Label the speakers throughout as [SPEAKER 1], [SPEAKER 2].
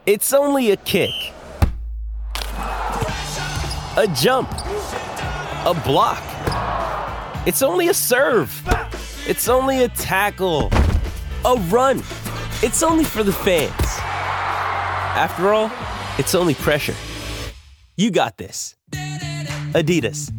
[SPEAKER 1] It's only a kick, a jump, a block. It's only a serve. It's only a tackle, a run. It's only for the fans. After all, it's only pressure. You got this. Adidas.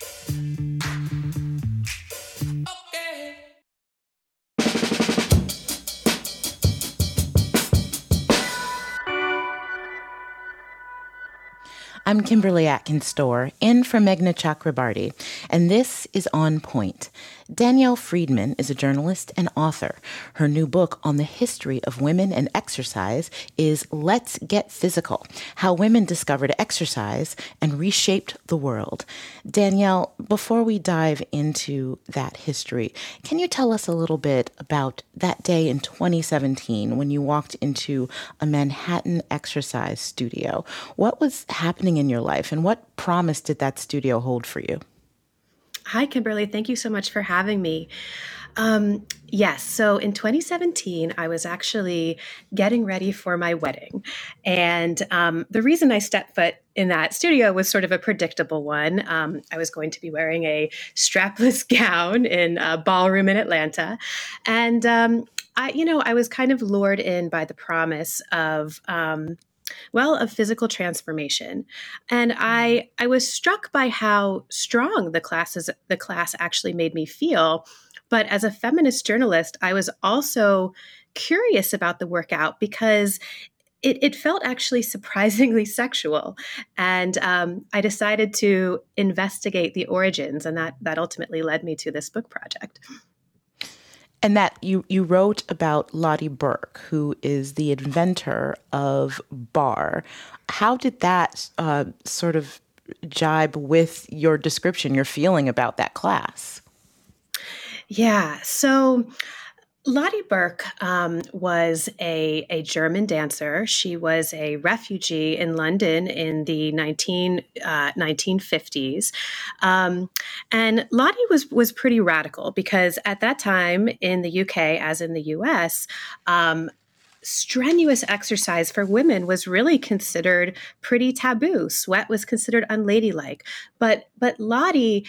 [SPEAKER 2] I'm Kimberly Atkins-Storr, in for Meghna Chakrabarty, and this is On Point. Danielle Friedman is a journalist and author. Her new book on the history of women and exercise is Let's Get Physical: How Women Discovered Exercise and Reshaped the World. Danielle, before we dive into that history, can you tell us a little bit about that day in 2017 when you walked into a Manhattan exercise studio? What was happening in your life, and what promise did that studio hold for you?
[SPEAKER 3] Hi, Kimberly. Thank you so much for having me. Yes, so in 2017, I was actually getting ready for my wedding. And the reason I stepped foot in that studio was sort of a predictable one. I was going to be wearing a strapless gown in a ballroom in Atlanta. And I was kind of lured in by the promise of of physical transformation. And I was struck by how strong the class actually made me feel. But as a feminist journalist, I was also curious about the workout because it felt actually surprisingly sexual. And I decided to investigate the origins, and that ultimately led me to this book project.
[SPEAKER 2] And that you wrote about Lottie Burke, who is the inventor of barre. How did that sort of jibe with your description, your feeling about that class?
[SPEAKER 3] Yeah, so Lottie Burke was a German dancer. She was a refugee in London in the 1950s. And Lottie was pretty radical because at that time in the UK, as in the US, strenuous exercise for women was really considered pretty taboo. Sweat was considered unladylike. But Lottie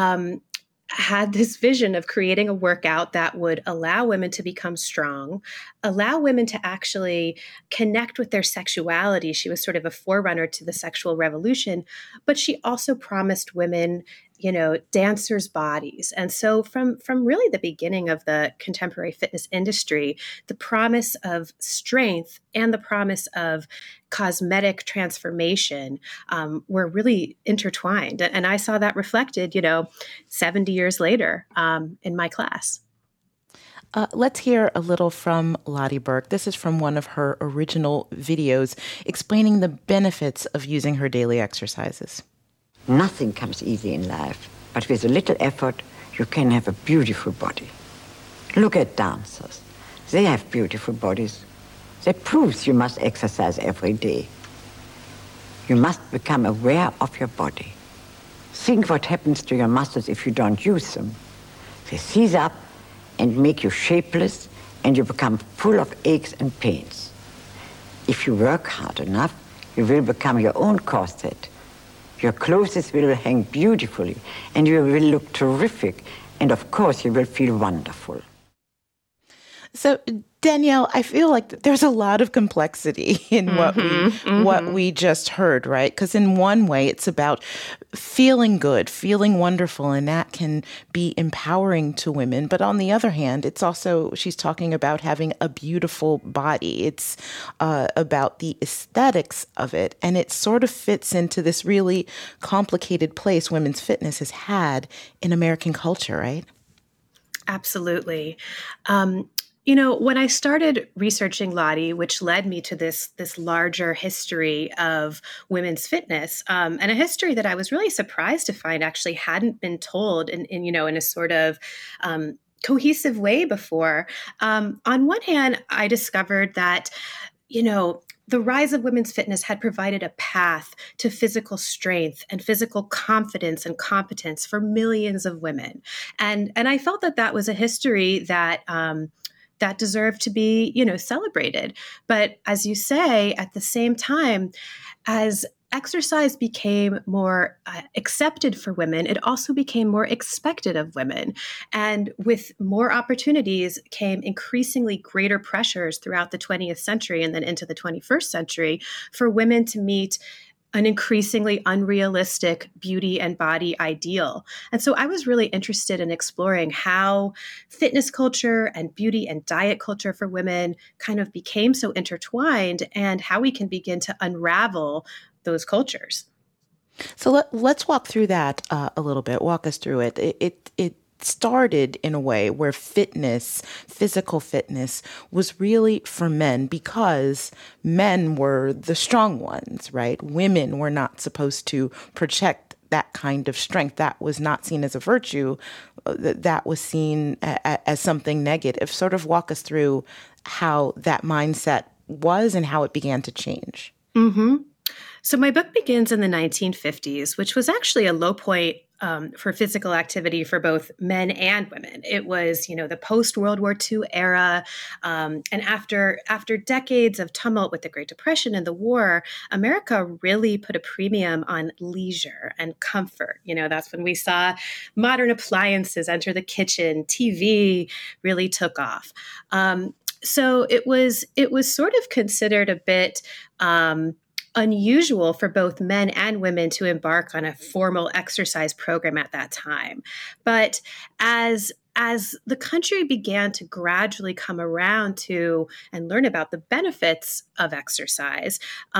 [SPEAKER 3] had this vision of creating a workout that would allow women to become strong, allow women to actually connect with their sexuality. She was sort of a forerunner to the sexual revolution, but she also promised women, dancers' bodies. And so from really the beginning of the contemporary fitness industry, the promise of strength and the promise of cosmetic transformation were really intertwined. And I saw that reflected, 70 years later in my class.
[SPEAKER 2] Let's hear a little from Lottie Burke. This is from one of her original videos explaining the benefits of using her daily exercises.
[SPEAKER 4] Nothing comes easy in life, but with a little effort, you can have a beautiful body. Look at dancers. They have beautiful bodies. That proves you must exercise every day. You must become aware of your body. Think what happens to your muscles if you don't use them. They seize up and make you shapeless, and you become full of aches and pains. If you work hard enough, you will become your own corset. Your clothes will hang beautifully, and you will look terrific, and of course you will feel wonderful.
[SPEAKER 2] So, Danielle, I feel like there's a lot of complexity in what we just heard, right? Because in one way, it's about feeling good, feeling wonderful, and that can be empowering to women. But on the other hand, it's also, she's talking about having a beautiful body. It's about the aesthetics of it. And it sort of fits into this really complicated place women's fitness has had in American culture, right?
[SPEAKER 3] Absolutely. When I started researching Lottie, which led me to this larger history of women's fitness, and a history that I was really surprised to find actually hadn't been told in a sort of cohesive way before. On one hand, I discovered that, the rise of women's fitness had provided a path to physical strength and physical confidence and competence for millions of women. And I felt that was a history that that deserve to be, celebrated. But as you say, at the same time, as exercise became more accepted for women, it also became more expected of women. And with more opportunities came increasingly greater pressures throughout the 20th century and then into the 21st century for women to meet an increasingly unrealistic beauty and body ideal. And so I was really interested in exploring how fitness culture and beauty and diet culture for women kind of became so intertwined, and how we can begin to unravel those cultures.
[SPEAKER 2] So let's walk through that a little bit. Walk us through it. It started in a way where physical fitness, was really for men because men were the strong ones, right? Women were not supposed to project that kind of strength. That was not seen as a virtue. That was seen as something negative. Sort of walk us through how that mindset was and how it began to change.
[SPEAKER 3] Mm-hmm. So my book begins in the 1950s, which was actually a low point for physical activity for both men and women. It was, the post-World War II era. And after decades of tumult with the Great Depression and the war, America really put a premium on leisure and comfort. That's when we saw modern appliances enter the kitchen. TV really took off. So it was sort of considered a bit unusual for both men and women to embark on a formal exercise program at that time. But as the country began to gradually come around to and learn about the benefits of exercise,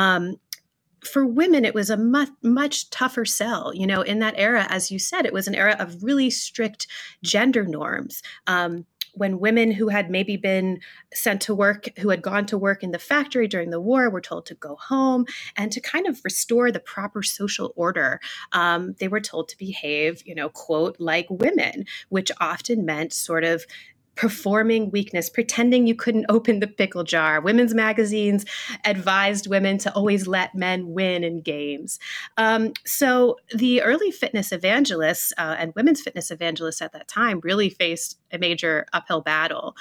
[SPEAKER 3] for women, it was a much tougher sell. In that era, as you said, it was an era of really strict gender norms. When women who had maybe been sent to work, who had gone to work in the factory during the war, were told to go home and to kind of restore the proper social order. They were told to behave, quote, like women, which often meant sort of performing weakness, pretending you couldn't open the pickle jar. Women's magazines advised women to always let men win in games. So the early fitness evangelists and women's fitness evangelists at that time really faced a major uphill battle.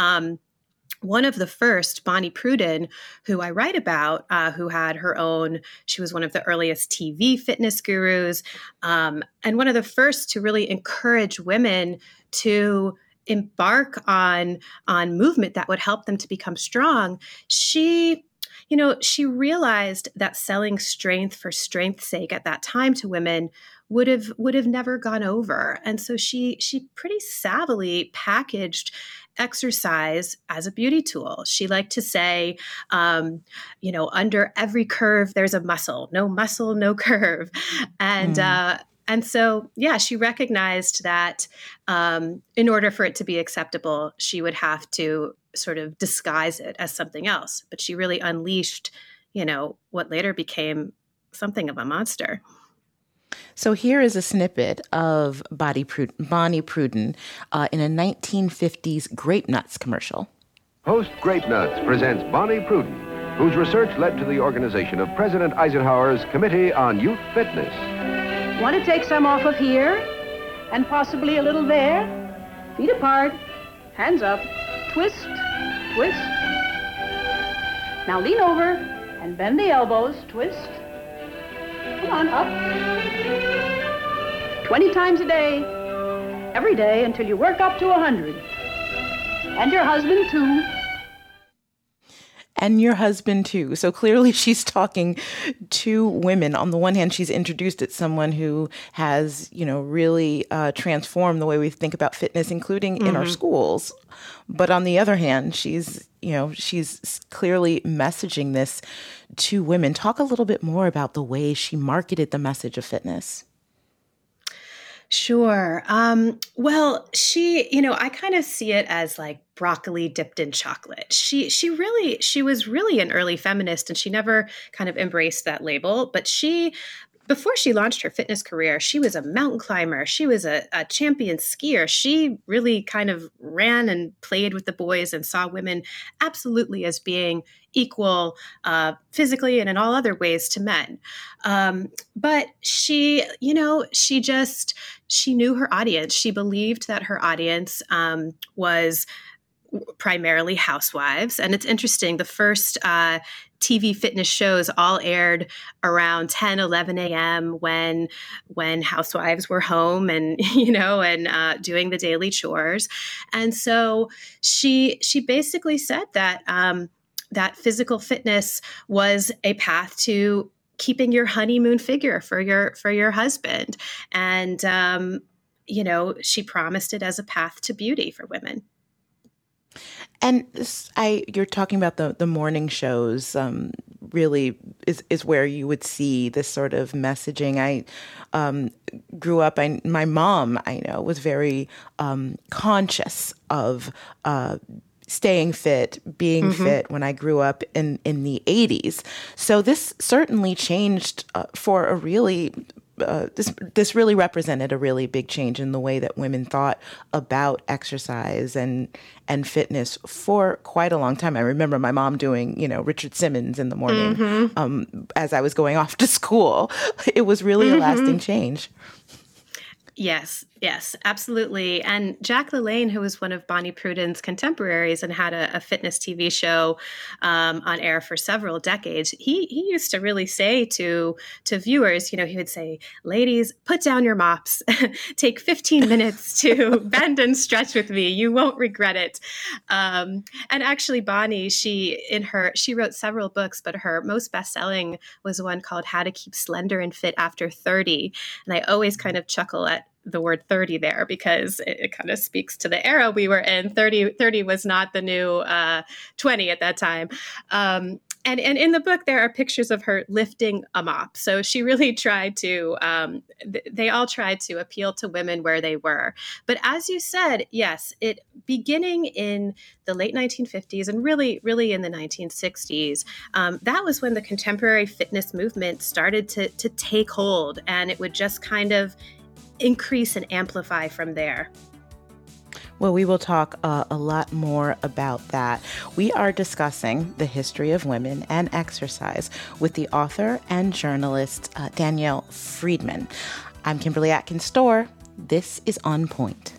[SPEAKER 3] One of the first, Bonnie Pruden, who I write about, who had her own, she was one of the earliest TV fitness gurus, and one of the first to really encourage women to embark on movement that would help them to become strong. She realized that selling strength for strength's sake at that time to women would have never gone over. And so she pretty savvily packaged exercise as a beauty tool. She liked to say, under every curve, there's a muscle, no curve. And so, she recognized that in order for it to be acceptable, she would have to sort of disguise it as something else. But she really unleashed, what later became something of a monster.
[SPEAKER 2] So here is a snippet of Bonnie Pruden in a 1950s Grape Nuts commercial.
[SPEAKER 5] Post Grape Nuts presents Bonnie Pruden, whose research led to the organization of President Eisenhower's Committee on Youth Fitness.
[SPEAKER 6] Want to take some off of here and possibly a little there? Feet apart, hands up, twist, twist. Now lean over and bend the elbows, twist. Come on, up. 20 times a day, every day until you work up to 100. And your husband too.
[SPEAKER 2] And your husband too. So clearly she's talking to women. On the one hand, she's introduced as someone who has, really transformed the way we think about fitness, including in our schools. But on the other hand, she's clearly messaging this to women. Talk a little bit more about the way she marketed the message of fitness.
[SPEAKER 3] Sure. Well, she, I kind of see it as like broccoli dipped in chocolate. She was really an early feminist, and she never kind of embraced that label. But before she launched her fitness career, she was a mountain climber. She was a champion skier. She really kind of ran and played with the boys and saw women absolutely as being equal physically and in all other ways to men. But she knew her audience. She believed that her audience was primarily housewives. And it's interesting, the first TV fitness shows all aired around 10, 11 a.m. when housewives were home and, doing the daily chores. And so she basically said that that physical fitness was a path to keeping your honeymoon figure for your husband. And, she promised it as a path to beauty for women.
[SPEAKER 2] And you're talking about the morning shows, really is where you would see this sort of messaging. I grew up, my mom, I know, was very conscious of staying fit, being fit when I grew up in the 80s. So this certainly changed for a really this really represented a really big change in the way that women thought about exercise and fitness for quite a long time. I remember my mom doing, Richard Simmons in the morning as I was going off to school. It was really a lasting change.
[SPEAKER 3] Yes, absolutely. And Jack LaLanne, who was one of Bonnie Pruden's contemporaries and had a fitness TV show on air for several decades, he used to really say to viewers, he would say, ladies, put down your mops, take 15 minutes to bend and stretch with me. You won't regret it. And actually, Bonnie, she wrote several books, but her most best-selling was one called How to Keep Slender and Fit After 30. And I always kind of chuckle at the word 30 there because it kind of speaks to the era we were in. 30 was not the new 20 at that time. And in the book, there are pictures of her lifting a mop. So she really tried to, they all tried to appeal to women where they were. But as you said, yes, it beginning in the late 1950s and really in the 1960s, that was when the contemporary fitness movement started to take hold, and it would just kind of increase and amplify from there.
[SPEAKER 2] Well, we will talk a lot more about that. We are discussing the history of women and exercise with the author and journalist Danielle Freedman. I'm Kimberly Atkins-Storr. This is On Point.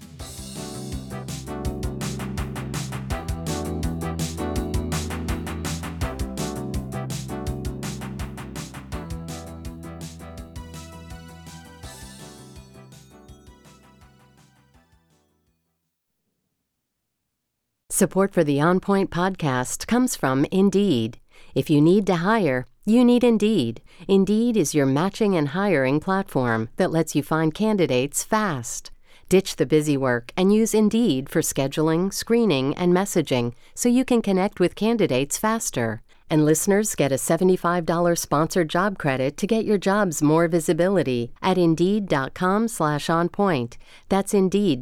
[SPEAKER 7] Support for the On Point podcast comes from Indeed. If you need to hire, you need Indeed. Indeed is your matching and hiring platform that lets you find candidates fast. Ditch the busy work and use Indeed for scheduling, screening, and messaging so you can connect with candidates faster. And listeners get a $75 sponsored job credit to get your jobs more visibility at Indeed.com/onpoint. That's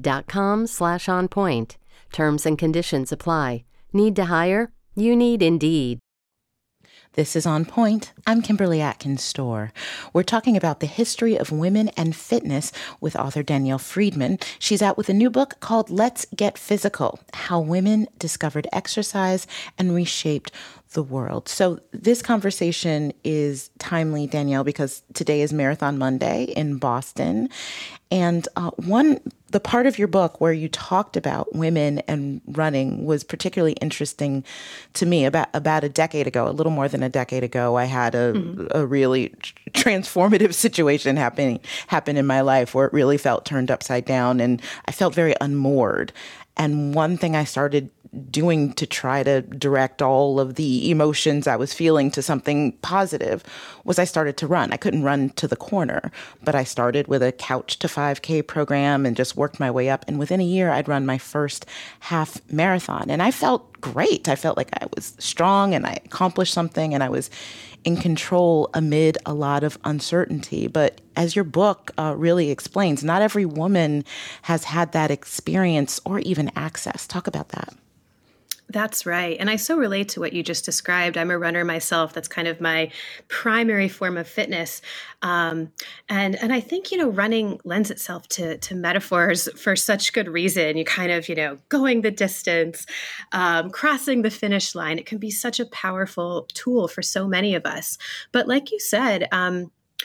[SPEAKER 7] Indeed.com/onpoint. Terms and conditions apply. Need to hire? You need Indeed.
[SPEAKER 2] This is On Point. I'm Kimberly Atkins-Storr. We're talking about the history of women and fitness with author Danielle Freedman. She's out with a new book called Let's Get Physical: How Women Discovered Exercise and Reshaped the World. So this conversation is timely, Danielle, because today is Marathon Monday in Boston. And the part of your book where you talked about women and running was particularly interesting to me. About a decade ago, a little more than a decade ago, I had a really transformative situation happen in my life where it really felt turned upside down, and I felt very unmoored. And one thing I started doing to try to direct all of the emotions I was feeling to something positive was I started to run. I couldn't run to the corner, but I started with a couch to 5K program and just worked my way up. And within a year, I'd run my first half marathon. And I felt great. I felt like I was strong and I accomplished something and I was in control amid a lot of uncertainty. But as your book really explains, not every woman has had that experience or even access. Talk about that.
[SPEAKER 3] That's right. And I so relate to what you just described. I'm a runner myself. That's kind of my primary form of fitness. And I think, running lends itself to metaphors for such good reason. You kind of, going the distance, crossing the finish line. It can be such a powerful tool for so many of us. But like you said,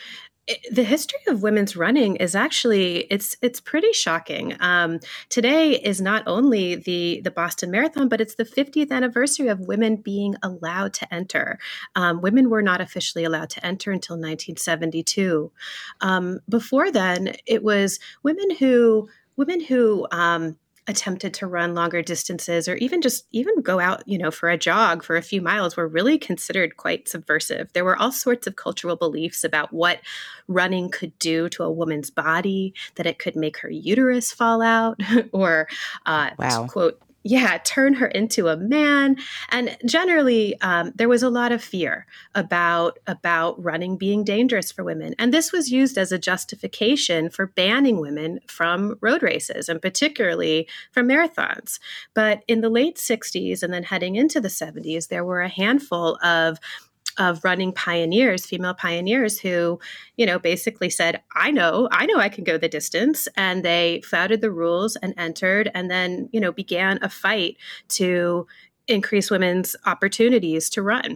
[SPEAKER 3] The history of women's running is actually it's pretty shocking. Today is not only the Boston Marathon, but it's the 50th anniversary of women being allowed to enter. Women were not officially allowed to enter until 1972. Before then, it was women who attempted to run longer distances or even go out, for a jog for a few miles were really considered quite subversive. There were all sorts of cultural beliefs about what running could do to a woman's body, that it could make her uterus fall out or, to quote, turn her into a man. And generally, there was a lot of fear about running being dangerous for women. And this was used as a justification for banning women from road races, and particularly from marathons. But in the late 60s and then heading into the 70s, there were a handful of running pioneers, female pioneers who, basically said, I know I can go the distance. And they flouted the rules and entered and then, began a fight to increase women's opportunities to run.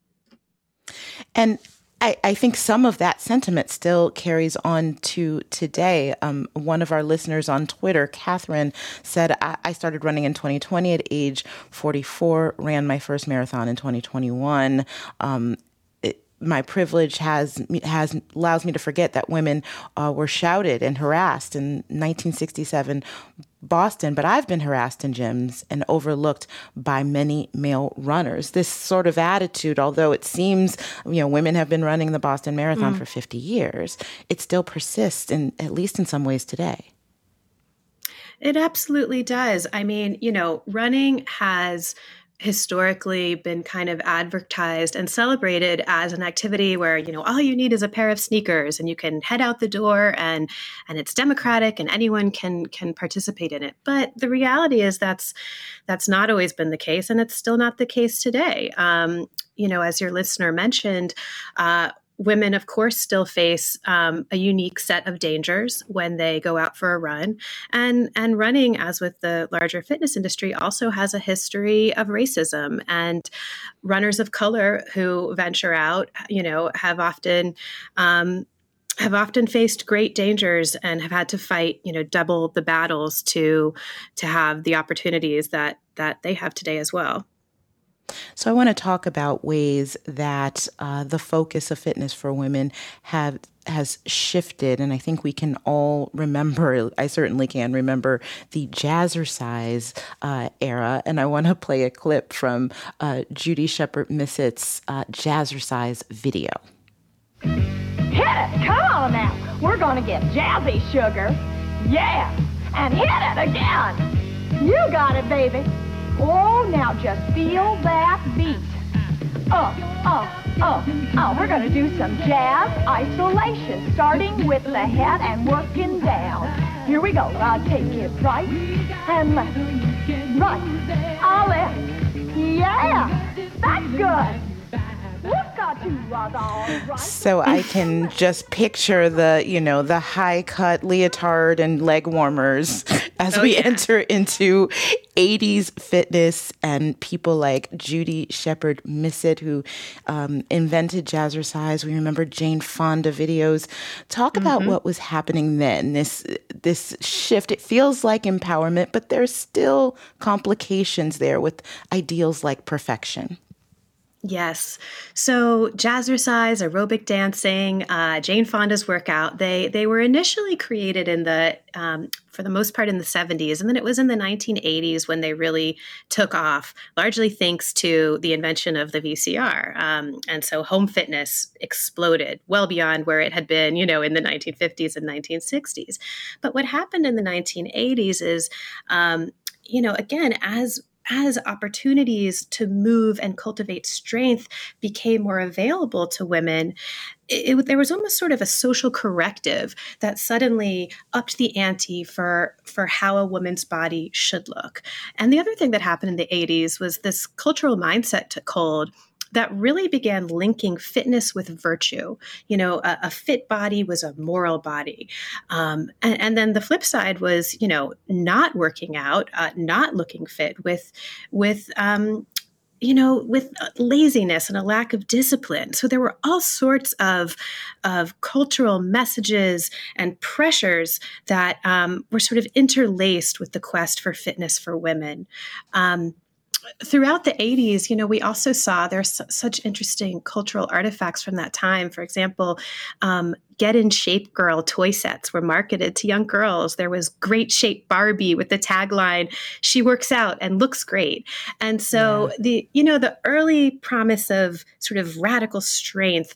[SPEAKER 2] And I think some of that sentiment still carries on to today. One of our listeners on Twitter, Catherine, said, I started running in 2020 at age 44, ran my first marathon in 2021. My privilege allows me to forget that women were shouted and harassed in 1967 Boston, but I've been harassed in gyms and overlooked by many male runners. This sort of attitude, although it seems, women have been running the Boston Marathon for 50 years, it still persists, at least in some ways today.
[SPEAKER 3] It absolutely does. I mean, running has historically been kind of advertised and celebrated as an activity where, all you need is a pair of sneakers and you can head out the door and it's democratic and anyone can participate in it. But the reality is that's not always been the case, and it's still not the case today. As your listener mentioned, women, of course, still face a unique set of dangers when they go out for a run. And running, as with the larger fitness industry, also has a history of racism. And runners of color who venture out, have often faced great dangers and have had to fight, double the battles to have the opportunities that they have today as well.
[SPEAKER 2] So I want to talk about ways that the focus of fitness for women has shifted. And I think we can all remember, I certainly can remember, the jazzercise era. And I want to play a clip from Judy Shepard-Missett's jazzercise video.
[SPEAKER 8] Hit it! Come on now! We're going to get jazzy, sugar. Yeah! And hit it again! You got it, baby! Oh, now just feel that beat. We're going to do some jazz isolation, starting with the head and working down. Here we go. I'll take it right and left. Right. I'll left. Yeah, that's good.
[SPEAKER 2] So I can just picture the high cut leotard and leg warmers as we enter into 80s fitness, and people like Judy Shepard-Missett, who invented jazzercise. We remember Jane Fonda videos. Talk about what was happening then, this shift. It feels like empowerment, but there's still complications there with ideals like perfection.
[SPEAKER 3] Yes. So jazzercise, aerobic dancing, Jane Fonda's workout, they were initially created in for the most part in the 70s. And then it was in the 1980s when they really took off, largely thanks to the invention of the VCR. And so home fitness exploded well beyond where it had been, in the 1950s and 1960s. But what happened in the 1980s is, again, as opportunities to move and cultivate strength became more available to women, there was almost sort of a social corrective that suddenly upped the ante for how a woman's body should look. And the other thing that happened in the 80s was this cultural mindset took hold that really began linking fitness with virtue. A fit body was a moral body. And then the flip side was, not working out, not looking fit with with laziness and a lack of discipline. So there were all sorts of cultural messages and pressures that were sort of interlaced with the quest for fitness for women. Throughout the 80s, we also saw there's such interesting cultural artifacts from that time. For example, Get in Shape Girl toy sets were marketed to young girls. There was Great Shape Barbie with the tagline, "She works out and looks great." And so the early promise of sort of radical strength,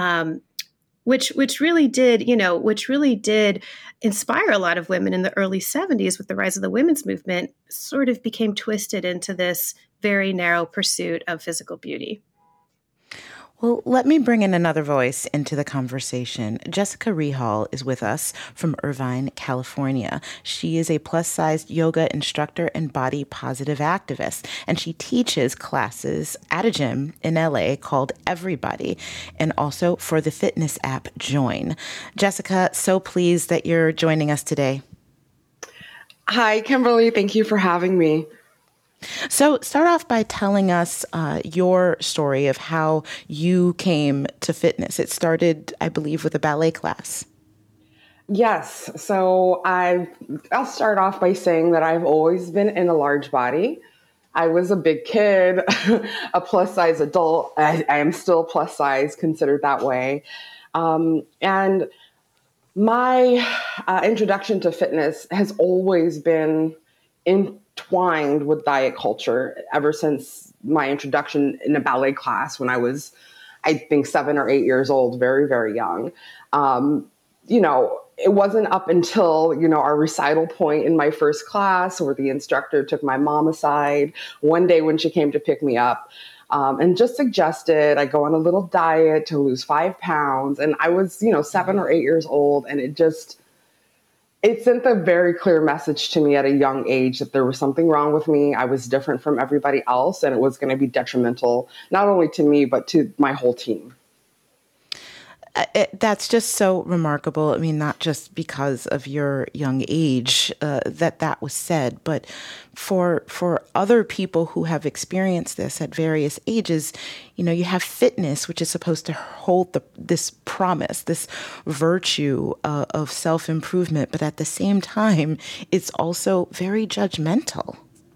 [SPEAKER 3] which really did inspire a lot of women in the early 70s with the rise of the women's movement, sort of became twisted into this very narrow pursuit of physical beauty.
[SPEAKER 2] Well, let me bring in another voice into the conversation. Jessica Rehal is with us from Irvine, California. She is a plus-sized yoga instructor and body positive activist, and she teaches classes at a gym in LA called Everybody, and also for the fitness app Join. Jessica, so pleased that you're joining us today.
[SPEAKER 9] Hi, Kimberly. Thank you for having me.
[SPEAKER 2] So start off by telling us your story of how you came to fitness. It started, I believe, with a ballet class.
[SPEAKER 9] Yes. So I'll start off by saying that I've always been in a large body. I was a big kid, a plus size adult. I am still plus size, considered that way. And my introduction to fitness has always been entwined with diet culture ever since my introduction in a ballet class when I was, I think, 7 or 8 years old, very, very young. It wasn't up until, our recital point in my first class where the instructor took my mom aside one day when she came to pick me up and just suggested I go on a little diet to lose 5 pounds. And I was, 7 or 8 years old, and it sent a very clear message to me at a young age that there was something wrong with me. I was different from everybody else, and it was going to be detrimental, not only to me, but to my whole team.
[SPEAKER 2] That's just so remarkable. I mean, not just because of your young age that was said, but for other people who have experienced this at various ages, you have fitness, which is supposed to hold this promise, this virtue of self-improvement, but at the same time, it's also very judgmental.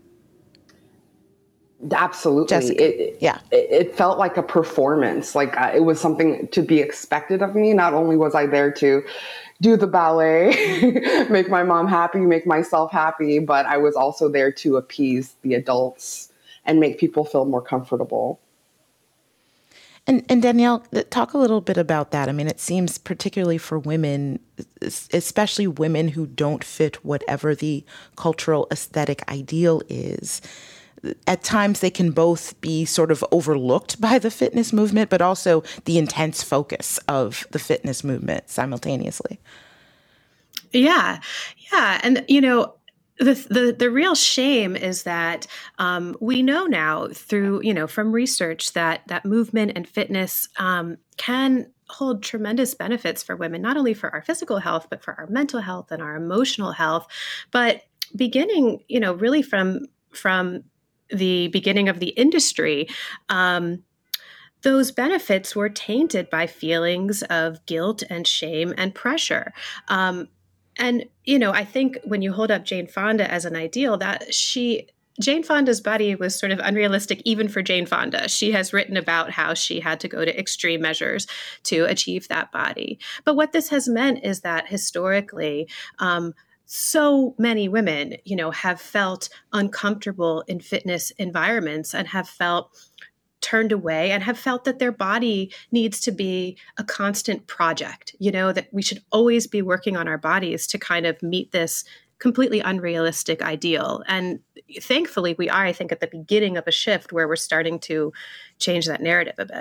[SPEAKER 9] Absolutely.
[SPEAKER 2] Jessica,
[SPEAKER 9] It felt like a performance. Like it was something to be expected of me. Not only was I there to do the ballet, make my mom happy, make myself happy, but I was also there to appease the adults and make people feel more comfortable.
[SPEAKER 2] And Danielle, talk a little bit about that. I mean, it seems particularly for women, especially women who don't fit whatever the cultural aesthetic ideal is, at times they can both be sort of overlooked by the fitness movement, but also the intense focus of the fitness movement simultaneously.
[SPEAKER 3] Yeah. And, the real shame is that we know now through, from research that movement and fitness can hold tremendous benefits for women, not only for our physical health, but for our mental health and our emotional health. But beginning, really from the beginning of the industry, those benefits were tainted by feelings of guilt and shame and pressure. And, I think when you hold up Jane Fonda as an ideal, Jane Fonda's body was sort of unrealistic even for Jane Fonda. She has written about how she had to go to extreme measures to achieve that body. But what this has meant is that historically, so many women, have felt uncomfortable in fitness environments and have felt turned away and have felt that their body needs to be a constant project, that we should always be working on our bodies to kind of meet this completely unrealistic ideal. And thankfully, we are, I think, at the beginning of a shift where we're starting to change that narrative a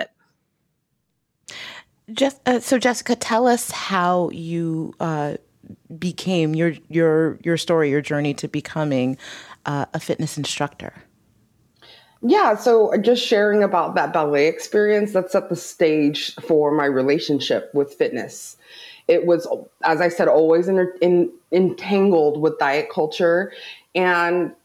[SPEAKER 3] bit.
[SPEAKER 2] So Jessica, tell us how you became your story, your journey to becoming a fitness instructor.
[SPEAKER 9] Yeah, so just sharing about that ballet experience, that set the stage for my relationship with fitness. It was, as I said, always entangled with diet culture. And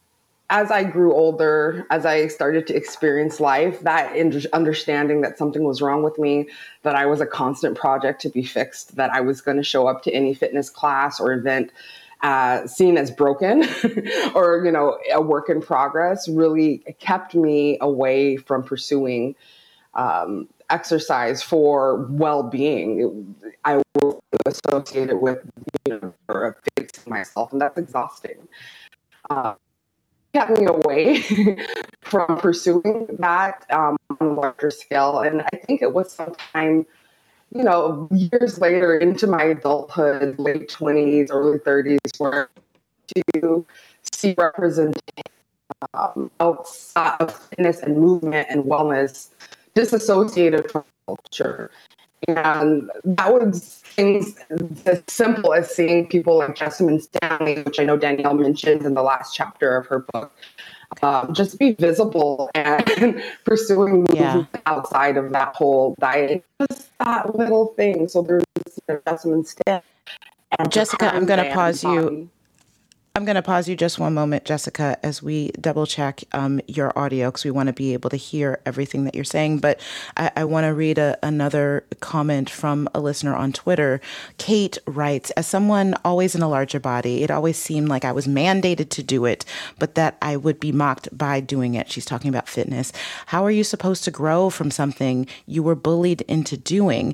[SPEAKER 9] as I grew older, as I started to experience life, that understanding that something was wrong with me, that I was a constant project to be fixed, that I was going to show up to any fitness class or event seen as broken or, a work in progress, really kept me away from pursuing exercise for well-being. I will associate it with, fixing myself, and that's exhausting. Kept me away from pursuing that on a larger scale. And I think it was sometime, years later into my adulthood, late 20s, early 30s, where to see representation outside of fitness and movement and wellness disassociated from culture. And that was things as simple as seeing people like Jessamyn Stanley, which I know Danielle mentioned in the last chapter of her book, just be visible and pursuing movement outside of that whole diet. Just that little thing. So there's Jessamyn Stanley.
[SPEAKER 2] Jessica, I'm going to pause you. I'm going to pause you just one moment, Jessica, as we double check your audio, because we want to be able to hear everything that you're saying. But I want to read another comment from a listener on Twitter. Kate writes, as someone always in a larger body, it always seemed like I was mandated to do it, but that I would be mocked by doing it. She's talking about fitness. How are you supposed to grow from something you were bullied into doing,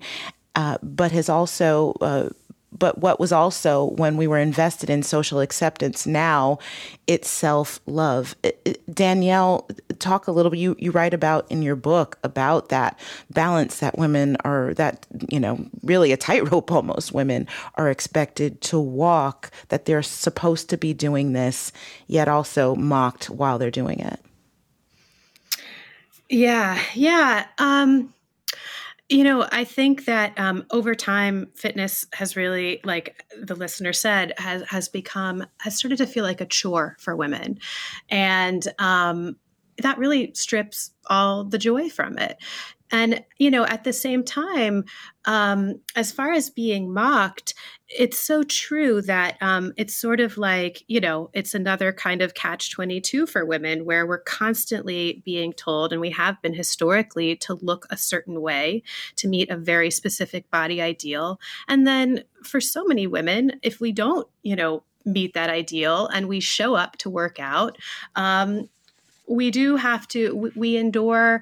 [SPEAKER 2] but what was also when we were invested in social acceptance, now it's self-love. Danielle, talk a little bit, you write about in your book about that balance that women are, that, really a tightrope almost, women are expected to walk, that they're supposed to be doing this, yet also mocked while they're doing it.
[SPEAKER 3] Yeah. I think that over time, fitness has really, like the listener said, has started to feel like a chore for women. And that really strips all the joy from it. And, at the same time, as far as being mocked, it's so true that it's sort of like, it's another kind of catch-22 for women, where we're constantly being told, and we have been historically, to look a certain way, to meet a very specific body ideal. And then for so many women, if we don't, meet that ideal and we show up to work out, we do have to, we endure,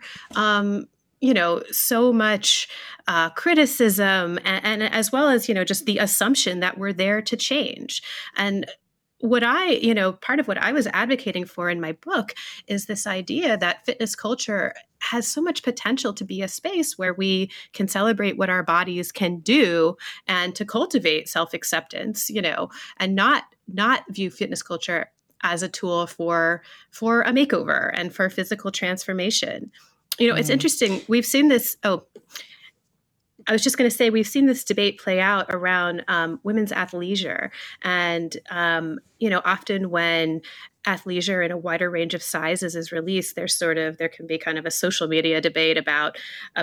[SPEAKER 3] so much criticism and as well as, just the assumption that we're there to change. And what part of what I was advocating for in my book is this idea that fitness culture has so much potential to be a space where we can celebrate what our bodies can do and to cultivate self-acceptance, and not view fitness culture as a tool for a makeover and for physical transformation. It's interesting. We've seen this. I was just going to say, we've seen this debate play out around women's athleisure. And, often when athleisure in a wider range of sizes is released, there can be kind of a social media debate about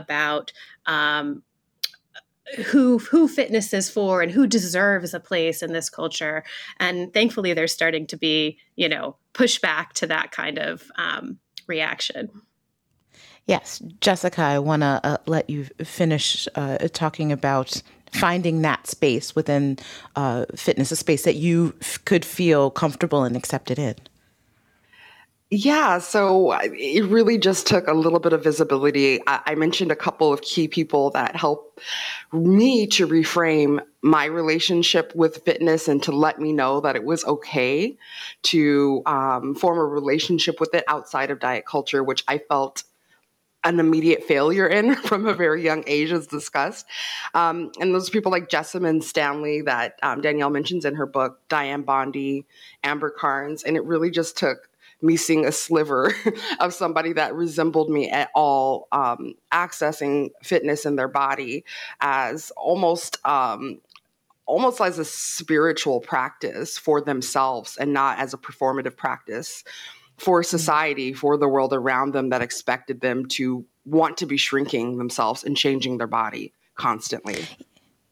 [SPEAKER 3] who fitness is for and who deserves a place in this culture. And thankfully, there's starting to be, pushback to that kind of reaction.
[SPEAKER 2] Yes, Jessica, I want to let you finish talking about finding that space within fitness, a space that you could feel comfortable and accepted in.
[SPEAKER 9] Yeah, so it really just took a little bit of visibility. I mentioned a couple of key people that helped me to reframe my relationship with fitness and to let me know that it was okay to form a relationship with it outside of diet culture, which I felt an immediate failure in from a very young age, as discussed. And those people like Jessamyn Stanley that Danielle mentions in her book, Diane Bondi, Amber Carnes, and it really just took me seeing a sliver of somebody that resembled me at all, accessing fitness in their body as almost as a spiritual practice for themselves and not as a performative practice for society, for the world around them that expected them to want to be shrinking themselves and changing their body constantly.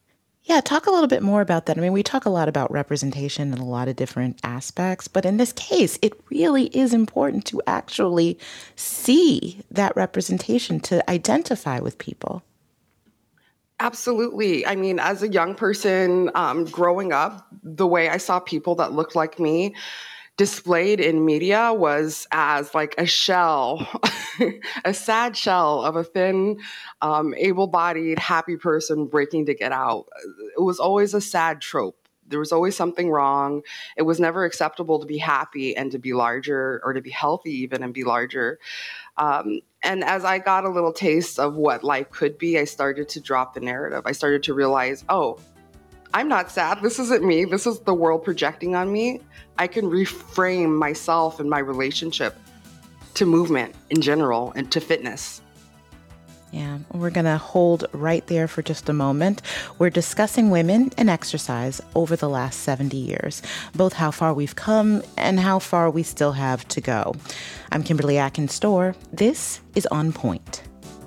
[SPEAKER 2] Yeah, talk a little bit more about that. I mean, we talk a lot about representation in a lot of different aspects, but in this case, it really is important to actually see that representation, to identify with people.
[SPEAKER 9] Absolutely. I mean, as a young person growing up, the way I saw people that looked like me displayed in media was as like a shell, a sad shell of a thin, able-bodied, happy person breaking to get out. It was always a sad trope. There was always something wrong. It was never acceptable to be happy and to be larger, or to be healthy even and be larger. And as I got a little taste of what life could be, I started to drop the narrative. I started to realize, oh, I'm not sad. This isn't me. This is the world projecting on me. I can reframe myself and my relationship to movement in general and to fitness.
[SPEAKER 2] Yeah, we're going to hold right there for just a moment. We're discussing women and exercise over the last 70 years, both how far we've come and how far we still have to go. I'm Kimberly Atkins-Storr. This is On Point.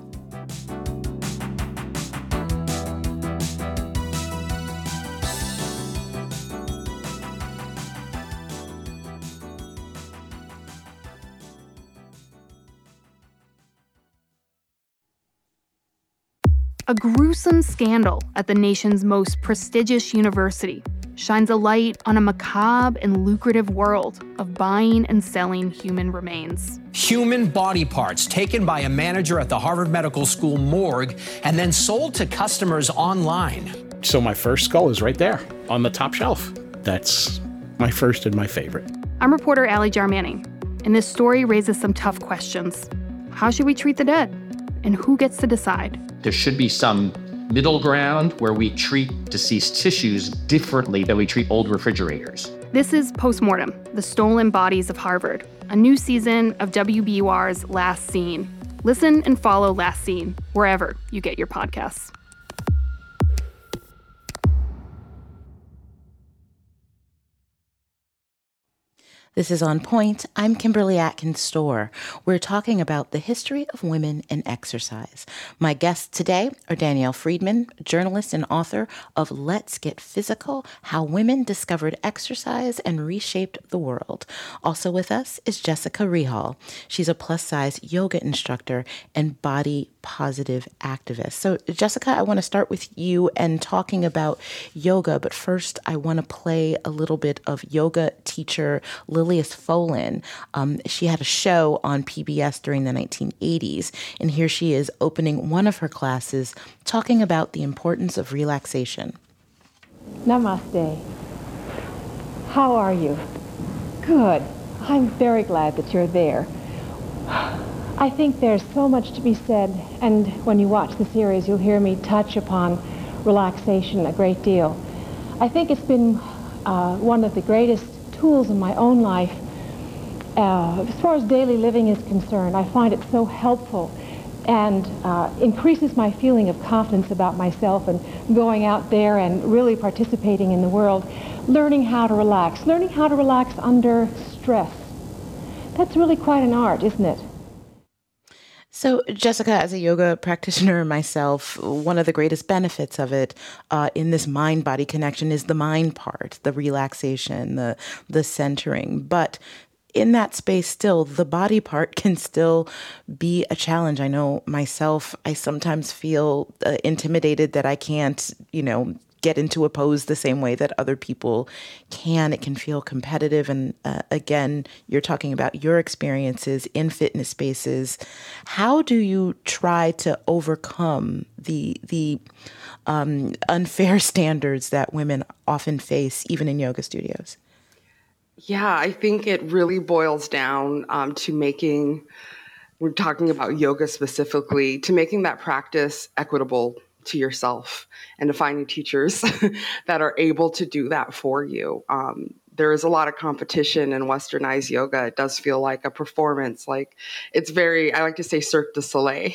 [SPEAKER 10] A gruesome scandal at the nation's most prestigious university shines a light on a macabre and lucrative world of buying and selling human remains.
[SPEAKER 11] Human body parts taken by a manager at the Harvard Medical School morgue and then sold to customers online.
[SPEAKER 12] So my first skull is right there on the top shelf. That's my first and my favorite.
[SPEAKER 10] I'm reporter Allie Jarmanning, and this story raises some tough questions. How should we treat the dead? And who gets to decide?
[SPEAKER 13] There should be some middle ground where we treat deceased tissues differently than we treat old refrigerators.
[SPEAKER 10] This is Postmortem, the Stolen Bodies of Harvard, a new season of WBUR's Last Seen. Listen and follow Last Seen wherever you get your podcasts.
[SPEAKER 2] This is On Point. I'm Kimberly Atkins-Storr. We're talking about the history of women and exercise. My guests today are Danielle Friedman, journalist and author of Let's Get Physical: How Women Discovered Exercise and Reshaped the World. Also with us is Jessica Rehal. She's a plus-size yoga instructor and body positive activist. So, Jessica, I want to start with you and talking about yoga, but first I want to play a little bit of yoga teacher Lilias Folan. She had a show on PBS during the 1980s, and here she is opening one of her classes talking about the importance of relaxation.
[SPEAKER 14] Namaste. How are you? Good. I'm very glad that you're there. I think there's so much to be said, and when you watch the series, you'll hear me touch upon relaxation a great deal. I think it's been one of the greatest tools in my own life. As far as daily living is concerned, I find it so helpful and increases my feeling of confidence about myself and going out there and really participating in the world, learning how to relax under stress. That's really quite an art, isn't it?
[SPEAKER 2] So, Jessica, as a yoga practitioner myself, one of the greatest benefits of it in this mind-body connection is the mind part, the relaxation, the centering. But in that space still, the body part can still be a challenge. I know myself, I sometimes feel intimidated that I can't, get into a pose the same way that other people can. It can feel competitive. And again, you're talking about your experiences in fitness spaces. How do you try to overcome the unfair standards that women often face, even in yoga studios?
[SPEAKER 9] Yeah, I think it really boils down to we're talking about yoga specifically, to making that practice equitable to yourself and to finding teachers that are able to do that for you. There is a lot of competition in westernized yoga. It does feel like a performance. Like it's I like to say Cirque du Soleil,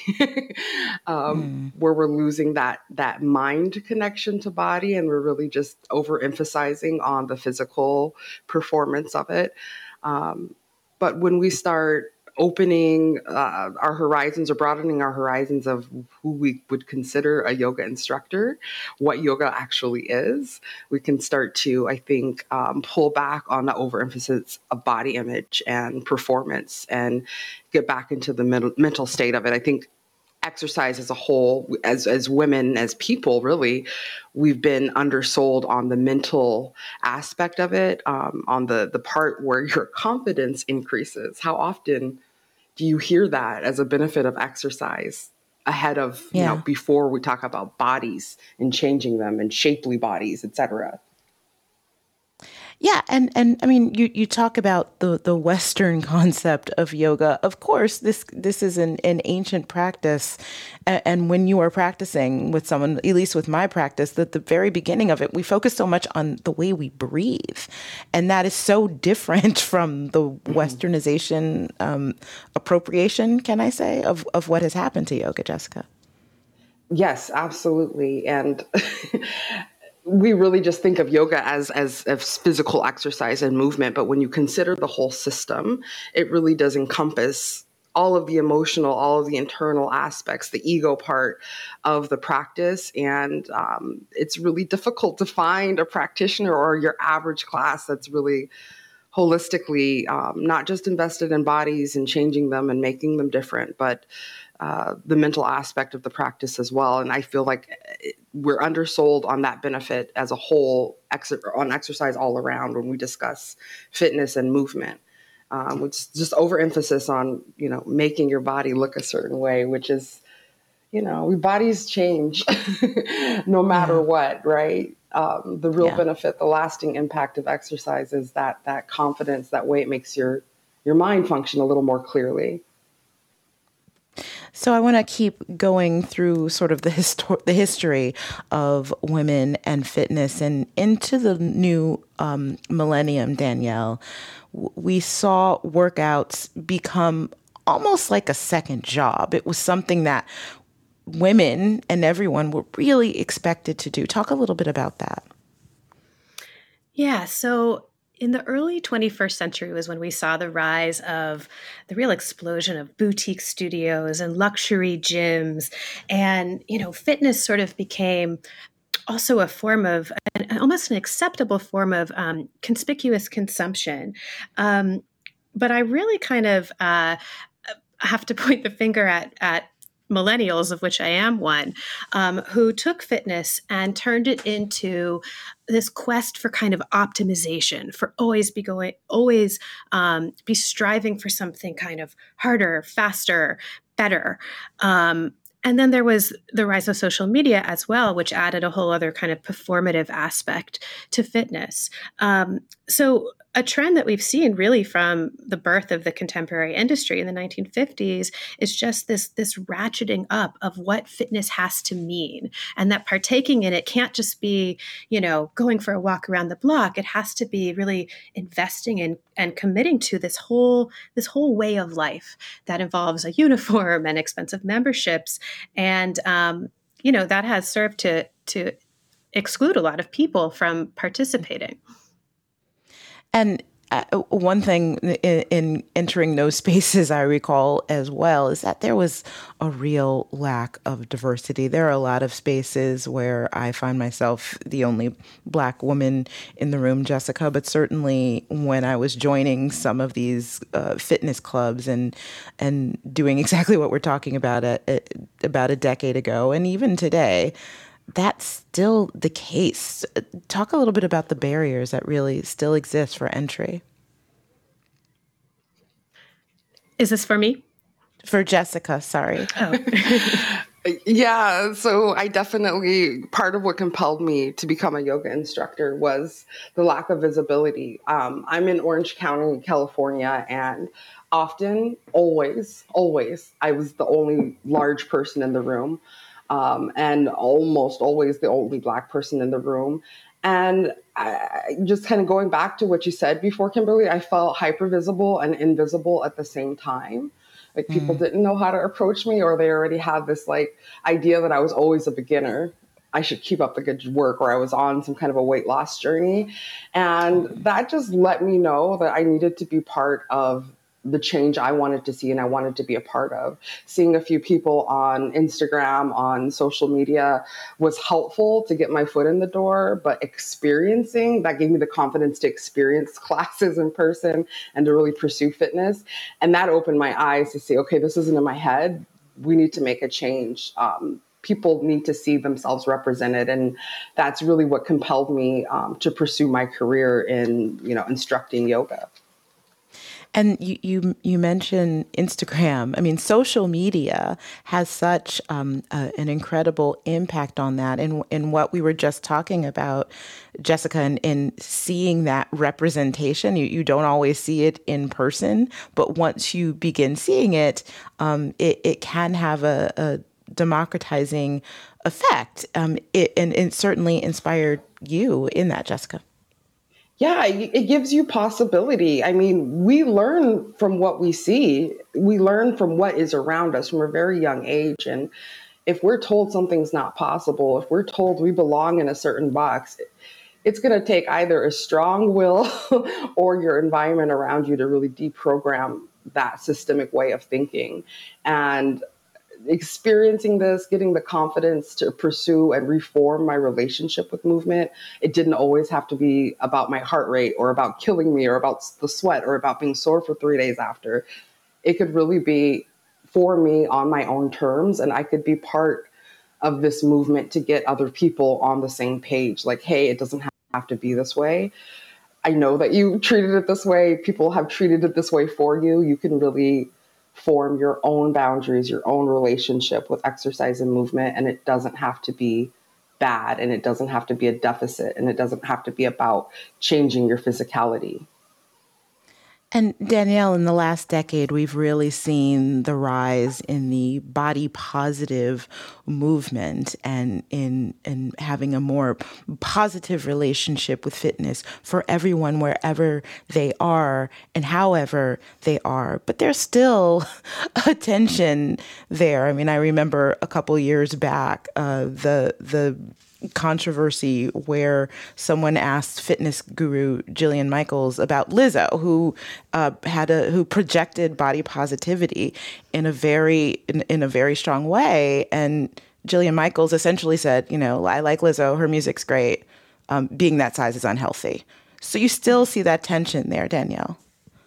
[SPEAKER 9] where we're losing that mind connection to body, and we're really just overemphasizing on the physical performance of it. But when we start opening our horizons or broadening our horizons of who we would consider a yoga instructor, what yoga actually is. We can start to, I think, pull back on the overemphasis of body image and performance and get back into the mental state of it. I think exercise as a whole, as women, as people, really, we've been undersold on the mental aspect of it, on the part where your confidence increases. How often do you hear that as a benefit of exercise ahead of, before we talk about bodies and changing them and shapely bodies, et cetera?
[SPEAKER 2] Yeah, and I mean, you talk about the Western concept of yoga. Of course, this is an ancient practice, and when you are practicing with someone, at least with my practice, at the very beginning of it, we focus so much on the way we breathe, and that is so different from the Westernization appropriation, can I say, of what has happened to yoga, Jessica?
[SPEAKER 9] Yes, absolutely, and. We really just think of yoga as physical exercise and movement, but when you consider the whole system, it really does encompass all of the emotional, all of the internal aspects, the ego part of the practice. And it's really difficult to find a practitioner or your average class that's really holistically not just invested in bodies and changing them and making them different, but the mental aspect of the practice as well. And I feel like we're undersold on that benefit as a whole, on exercise all around when we discuss fitness and movement. It's just overemphasis on, making your body look a certain way, which is, bodies change no matter what, right? The real benefit, the lasting impact of exercise is that confidence, that way it makes your mind function a little more clearly.
[SPEAKER 2] So I want to keep going through sort of the history of women and fitness, and into the new millennium, Danielle, we saw workouts become almost like a second job. It was something that women and everyone were really expected to do. Talk a little bit about that.
[SPEAKER 3] Yeah, so in the early 21st century was when we saw the rise of the real explosion of boutique studios and luxury gyms. And, fitness sort of became also a form of, almost an acceptable form of conspicuous consumption. But I really kind of have to point the finger at millennials, of which I am one, who took fitness and turned it into this quest for kind of optimization, for always be striving for something kind of harder, faster, better. And then there was the rise of social media as well, which added a whole other kind of performative aspect to fitness. So a trend that we've seen really from the birth of the contemporary industry in the 1950s is just this ratcheting up of what fitness has to mean, and that partaking in it can't just be, going for a walk around the block. It has to be really investing in and committing to this whole way of life that involves a uniform and expensive memberships. And, that has served to exclude a lot of people from participating.
[SPEAKER 2] And one thing in entering those spaces, I recall as well, is that there was a real lack of diversity. There are a lot of spaces where I find myself the only Black woman in the room, Jessica, but certainly when I was joining some of these fitness clubs and doing exactly what we're talking about about a decade ago, and even today, that's still the case. Talk a little bit about the barriers that really still exist for entry.
[SPEAKER 3] Is this for me?
[SPEAKER 2] For Jessica, sorry.
[SPEAKER 3] Oh.
[SPEAKER 9] Yeah, so I definitely, part of what compelled me to become a yoga instructor was the lack of visibility. I'm in Orange County, California, and often, always, I was the only large person in the room. And almost always the only Black person in the room. And I, just kind of going back to what you said before, Kimberly, I felt hyper visible and invisible at the same time. Like people didn't know how to approach me, or they already had this idea that I was always a beginner. I should keep up the good work, or I was on some kind of a weight loss journey. And that just let me know that I needed to be part of the change I wanted to see and I wanted to be a part of. Seeing a few people on Instagram, on social media was helpful to get my foot in the door, but experiencing, that gave me the confidence to experience classes in person and to really pursue fitness. And that opened my eyes to see, okay, this isn't in my head. We need to make a change. People need to see themselves represented. And that's really what compelled me to pursue my career in, instructing yoga.
[SPEAKER 2] And you mentioned Instagram. I mean, social media has such an incredible impact on that. And what we were just talking about, Jessica, in seeing that representation, you don't always see it in person, but once you begin seeing it, it can have a democratizing effect. It certainly inspired you in that, Jessica.
[SPEAKER 9] Yeah, it gives you possibility. I mean, we learn from what we see. We learn from what is around us from a very young age. And if we're told something's not possible, if we're told we belong in a certain box, it's going to take either a strong will or your environment around you to really deprogram that systemic way of thinking. And experiencing this, getting the confidence to pursue and reform my relationship with movement. It didn't always have to be about my heart rate or about killing me or about the sweat or about being sore for 3 days after. It could really be for me on my own terms, and I could be part of this movement to get other people on the same page. Like, hey, it doesn't have to be this way. I know that you treated it this way. People have treated it this way for you. You can really form your own boundaries, your own relationship with exercise and movement. And it doesn't have to be bad, and it doesn't have to be a deficit, and it doesn't have to be about changing your physicality.
[SPEAKER 2] And Danielle, in the last decade, we've really seen the rise in the body positive movement and in having a more positive relationship with fitness for everyone, wherever they are and however they are. But there's still a tension there. I mean, I remember a couple years back, the controversy where someone asked fitness guru Jillian Michaels about Lizzo, who who projected body positivity in a very strong way, and Jillian Michaels essentially said, I like Lizzo, her music's great, being that size is unhealthy. So you still see that tension there, Danielle.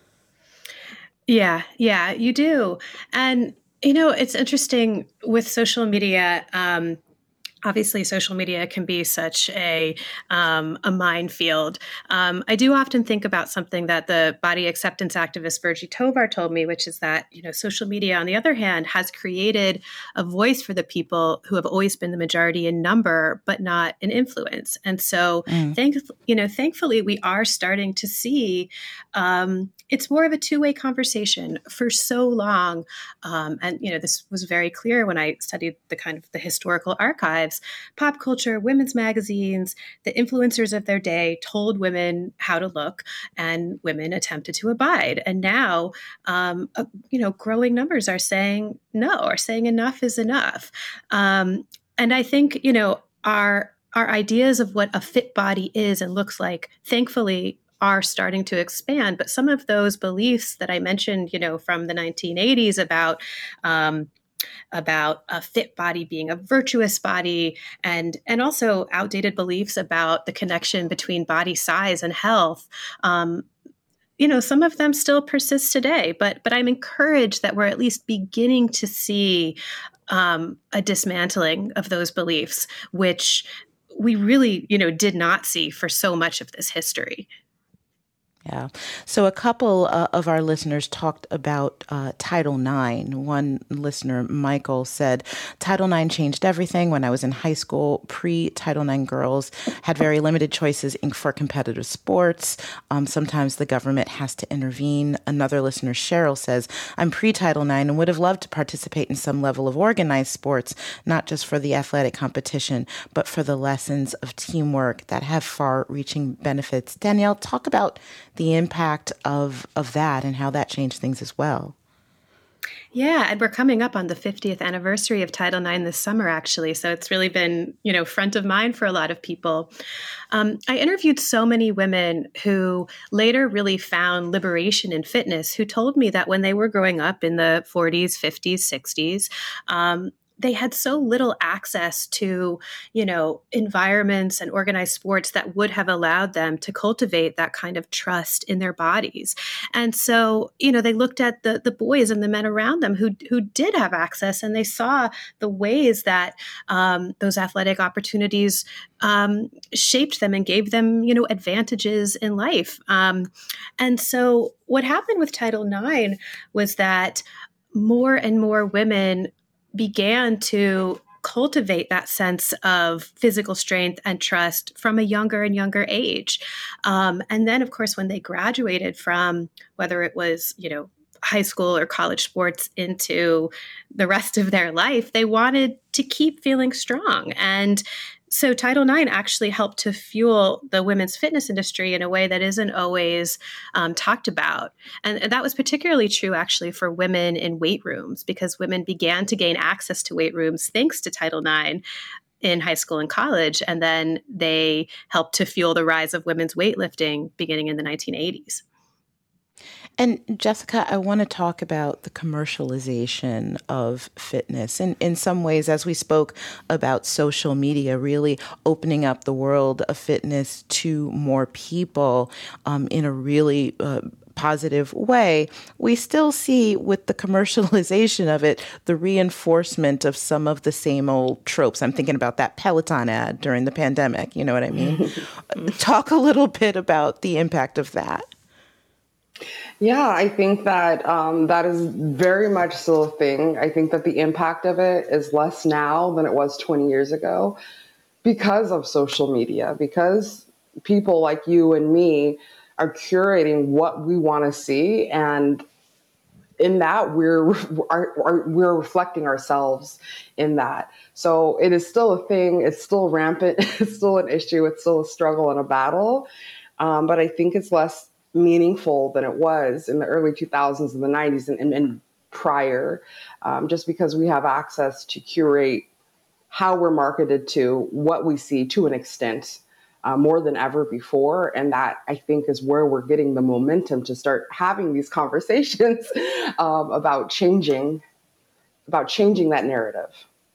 [SPEAKER 3] Yeah, you do. And it's interesting with social media. Obviously, social media can be such a minefield. I do often think about something that the body acceptance activist Virgie Tovar told me, which is that social media, on the other hand, has created a voice for the people who have always been the majority in number, but not in influence. And so, thankfully, we are starting to see it's more of a two-way conversation. For so long, and this was very clear when I studied the historical archives. Pop culture, women's magazines, the influencers of their day told women how to look, and women attempted to abide. And now, growing numbers are saying no, are saying enough is enough. And I think, our ideas of what a fit body is and looks like, thankfully, are starting to expand. But some of those beliefs that I mentioned, from the 1980s about a fit body being a virtuous body, and also outdated beliefs about the connection between body size and health. Some of them still persist today, but I'm encouraged that we're at least beginning to see a dismantling of those beliefs, which we really, did not see for so much of this history.
[SPEAKER 2] Yeah. So a couple of our listeners talked about Title IX. One listener, Michael, said, Title IX changed everything. When I was in high school, pre-Title IX girls had very limited choices for competitive sports. Sometimes the government has to intervene. Another listener, Cheryl, says, I'm pre-Title IX and would have loved to participate in some level of organized sports, not just for the athletic competition, but for the lessons of teamwork that have far-reaching benefits. Danielle, talk about the impact of that and how that changed things as well.
[SPEAKER 3] Yeah, and we're coming up on the 50th anniversary of Title IX this summer, actually. So it's really been, front of mind for a lot of people. I interviewed so many women who later really found liberation in fitness, who told me that when they were growing up in the 40s, 50s, 60s, they had so little access to, environments and organized sports that would have allowed them to cultivate that kind of trust in their bodies. And so, they looked at the boys and the men around them who did have access, and they saw the ways that those athletic opportunities shaped them and gave them, advantages in life. And so what happened with Title IX was that more and more women began to cultivate that sense of physical strength and trust from a younger and younger age. And then, of course, when they graduated from whether it was, high school or college sports into the rest of their life, they wanted to keep feeling strong. And so Title IX actually helped to fuel the women's fitness industry in a way that isn't always talked about. And that was particularly true, actually, for women in weight rooms, because women began to gain access to weight rooms thanks to Title IX in high school and college. And then they helped to fuel the rise of women's weightlifting beginning in the 1980s.
[SPEAKER 2] And Jessica, I want to talk about the commercialization of fitness. And in some ways, as we spoke about social media, really opening up the world of fitness to more people in a really positive way, we still see with the commercialization of it, the reinforcement of some of the same old tropes. I'm thinking about that Peloton ad during the pandemic. You know what I mean? Talk a little bit about the impact of that.
[SPEAKER 9] Yeah, I think that that is very much still a thing. I think that the impact of it is less now than it was 20 years ago because of social media, because people like you and me are curating what we want to see. And in that, we're reflecting ourselves in that. So it is still a thing. It's still rampant. It's still an issue. It's still a struggle and a battle. But I think it's less meaningful than it was in the early 2000s and the 90s and prior, just because we have access to curate how we're marketed to, what we see to an extent, more than ever before. And that, I think, is where we're getting the momentum to start having these conversations about changing that narrative.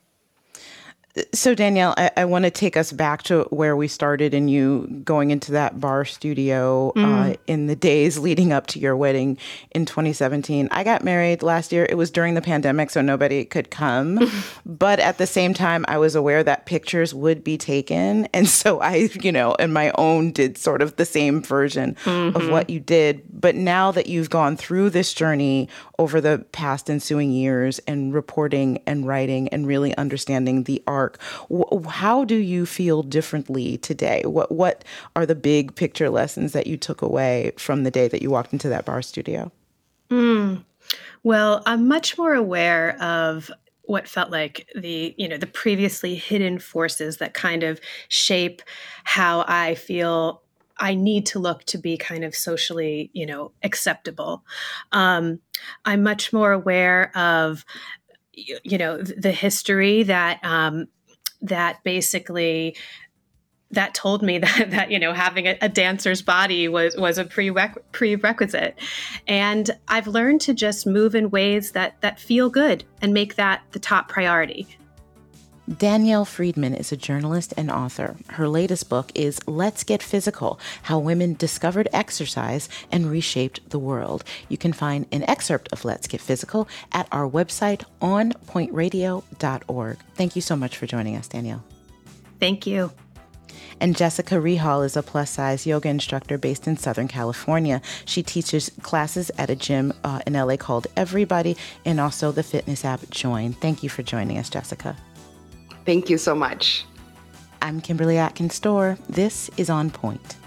[SPEAKER 2] So, Danielle, I want to take us back to where we started and you going into that bar studio in the days leading up to your wedding in 2017. I got married last year. It was during the pandemic, so nobody could come. But at the same time, I was aware that pictures would be taken. And so I, in my own did sort of the same version of what you did. But now that you've gone through this journey over the past ensuing years and reporting and writing and really understanding the art, how do you feel differently today? What are the big picture lessons that you took away from the day that you walked into that bar studio?
[SPEAKER 3] Well, I'm much more aware of what felt like the previously hidden forces that kind of shape how I feel I need to look to be kind of socially, acceptable. I'm much more aware of the history that basically that told me that having a dancer's body was a prerequisite. And I've learned to just move in ways that feel good and make that the top priority.
[SPEAKER 2] Danielle Friedman is a journalist and author. Her latest book is Let's Get Physical: How Women Discovered Exercise and Reshaped the World. You can find an excerpt of Let's Get Physical at our website, onpointradio.org. Thank you so much for joining us, Danielle.
[SPEAKER 3] Thank you.
[SPEAKER 2] And Jessica Rehal is a plus-size yoga instructor based in Southern California. She teaches classes at a gym in LA called Everybody and also the fitness app Join. Thank you for joining us, Jessica.
[SPEAKER 9] Thank you so much.
[SPEAKER 2] I'm Kimberly Atkins Storr. This is On Point.